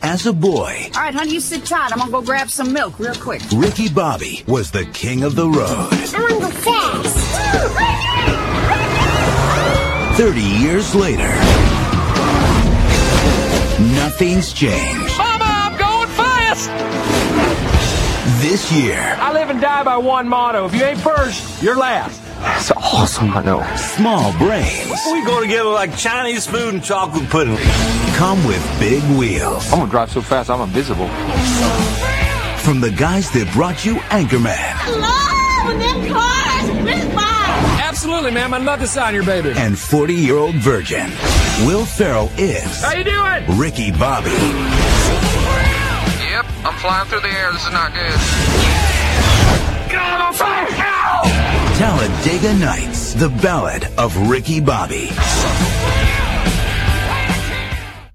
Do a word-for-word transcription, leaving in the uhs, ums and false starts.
As a boy... All right, honey, you sit tight. I'm gonna go grab some milk real quick. Ricky Bobby was the king of the road. I wanna go fast. Thirty years later, nothing's changed. Mama, I'm going fast! This year... I live and die by one motto. If you ain't first, you're last. That's awesome, I know. Small brains. We go together like Chinese food and chocolate pudding. Come with big wheels. I'm gonna drive so fast I'm invisible. From the guys that brought you Anchorman. Hello, them cars. This mine. Absolutely, ma'am. I'd love to sign your baby. And forty-year-old virgin. Will Ferrell is... How you doing? Ricky Bobby. Yep, I'm flying through the air. This is not good. Get on the fire now! Talladega Nights, the ballad of Ricky Bobby.